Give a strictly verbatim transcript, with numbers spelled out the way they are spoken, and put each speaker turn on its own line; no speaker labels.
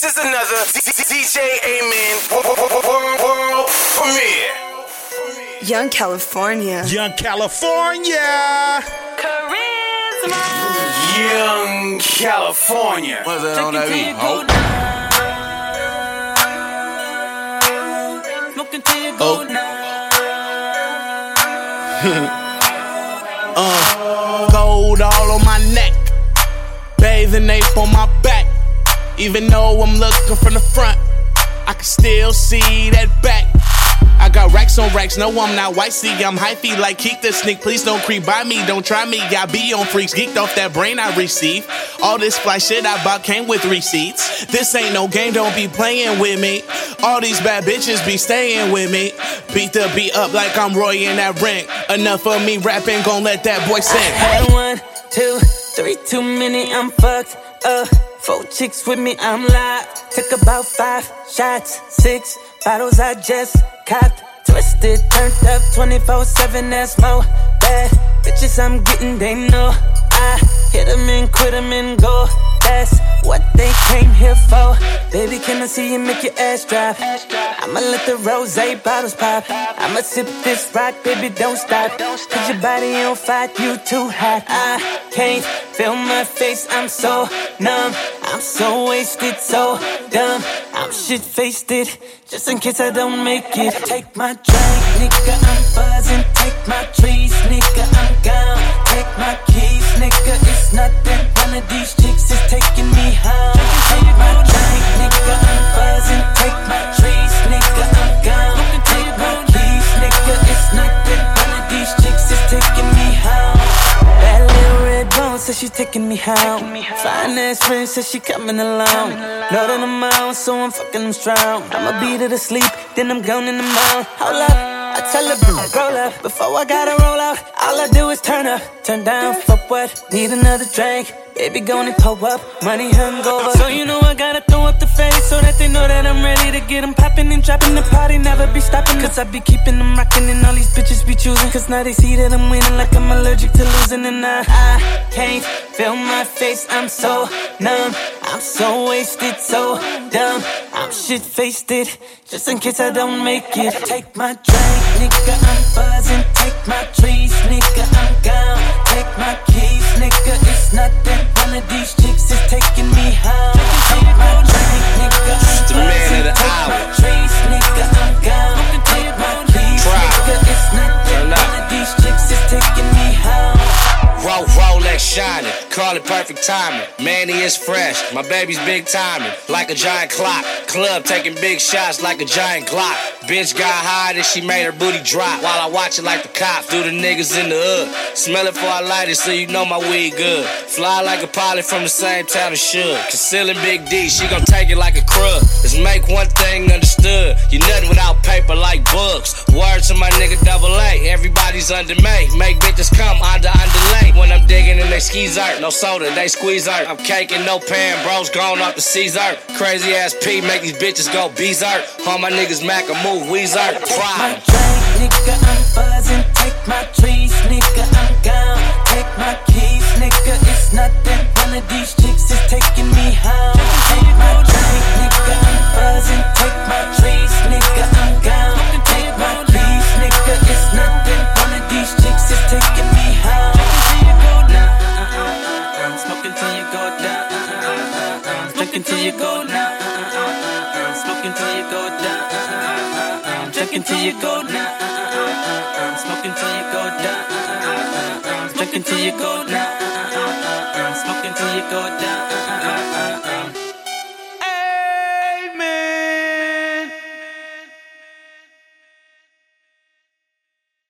is another D J Amen world premiere.
Young California.
Young California.
Charisma.
Young California.
What's that on that beat? Oh. Oh. uh, gold all on my neck, bathing ape on my back. Even though I'm looking from the front, I can still see that back. I got racks on racks, no I'm not white, see I'm hyphy like keep the sneak. Please don't creep by me, don't try me, I be on freaks. Geeked off that brain I receive. All this fly shit I bought came with receipts. This ain't no game, don't be playing with me. All these bad bitches be staying with me. Beat the beat up like I'm Roy in that ring. Enough of me rapping, gon' let that boy sing.
I had one, two, three too many, I'm fucked up. Four chicks with me, I'm live. Took about five shots, six bottles I just copped. Twisted, turned up twenty-four seven, that's more. Bad bitches I'm getting, they know. I hit them and quit them and go. That's what they came here for. Baby, can I see you make your ass drop? I'ma let the rosé bottles pop. I'ma sip this rock, baby, don't stop. Cause your body on fire, you too hot. I can't feel my face, I'm so numb. I'm so wasted, so dumb. I'm shit-faced it, just in case I don't make it. Take my drink, nigga, I'm buzzing. Take my trees, nigga, I'm gone. Take my keys, nigga, it's nothing. One of these chicks is taking me home. Take my drink, nigga, I'm buzzing. Take my trees, nigga, I'm gone. Take my keys, nigga, it's nothing. One of these chicks is taking me home. That little red bone says she taking me home. Fine ass friend says she coming along. Know that I'm out, so I'm fucking them strong. I'ma beat her to sleep, then I'm gone in the mouth. Hold up, I tell her, bro, roll up. Before I gotta roll out, all I do is turn up. Turn down for what? Need another drink. Baby, gonna pull up, money hungover. So you know I gotta throw up the face, so that they know that I'm ready to get them popping and dropping. The party never be stopping, cause I be keeping them rocking and all these bitches be choosing. Cause now they see that I'm winning like I'm allergic to losing. And I, I can't feel my face, I'm so numb. I'm so wasted, so dumb. I'm shit-faced it, just in case I don't make it. Take my drink, nigga, I'm buzzing. Take my trees, nigga, I'm gone. Take my keys, nigga, it's nothing. One of these chicks is taking me home. Take my drink, nigga, I'm buzzing. Take my trees, nigga, I'm gone. Take my keys, nigga, it's nothing. One of these chicks is taking me home.
Roll, Rolex shining, call it perfect timing. Manny is fresh, my baby's big timing. Like a giant clock, club taking big shots like a giant Glock. Bitch got high and she made her booty drop. While I watch it like the cops do the niggas in the hood. Smell it before I light it so you know my weed good. Fly like a pilot from the same town as should. Concealing Big D, she gon' take it like a crud. Let's make one thing understood. You nothing without paper like books. Word to my nigga double A, everybody's under me. Make bitches come under underlay. When I'm digging in they skis art, no soda, they squeeze art. I'm caking, no pan, bros gone off the Caesar. Crazy ass P, make these bitches go Beezart. All my niggas Mac a move, Weezart.
Take my drink, nigga, I'm buzzing. Take my trees, nigga, I'm gone. Take my keys, nigga, it's nothing. One of these chicks is taking me home. Take my drink, nigga, I'm buzzing. Take my trees, nigga, I'm gone. Take my keys, nigga, it's nothing. One of these chicks is taking me home. Smoking till you go down. Drinking till you go down. Smoking till you go down. Drinking till you go down. Smoking till you go down. Drinking till you go down. Smoking till you go down.